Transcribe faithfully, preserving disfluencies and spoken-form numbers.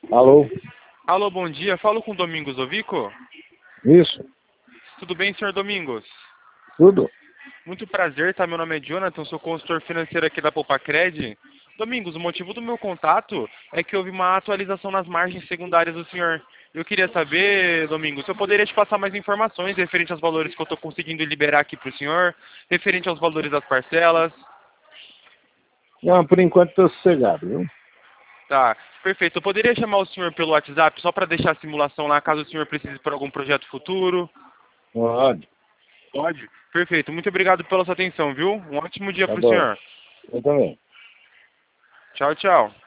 Alô? Alô, bom dia. Falo com Domingos Ovico. Isso? Tudo bem, senhor Domingos? Tudo? Muito prazer, tá? Meu nome é Jonathan, sou consultor financeiro aqui da Poupacred. Domingos, o motivo do meu contato é que houve uma atualização nas margens secundárias do senhor. Eu queria saber, Domingos, se eu poderia te passar mais informações referente aos valores que eu estou conseguindo liberar aqui para o senhor, referente aos valores das parcelas. Não, por enquanto estou sossegado, viu? Tá, perfeito. Eu poderia chamar o senhor pelo WhatsApp só para deixar a simulação lá, caso o senhor precise para algum projeto futuro? Pode. Pode. Perfeito. Muito obrigado pela sua atenção, viu? Um ótimo dia Tá para o bom. senhor. Eu também. Tchau, tchau.